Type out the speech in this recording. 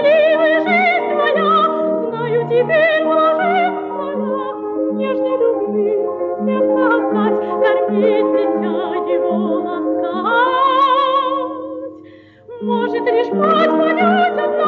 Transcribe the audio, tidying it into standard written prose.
счастливая жизнь моя, знаю теперь блаженная, нежной любви сердце отдать, кормить дитя его ласкать. Может лишь мать понять одна,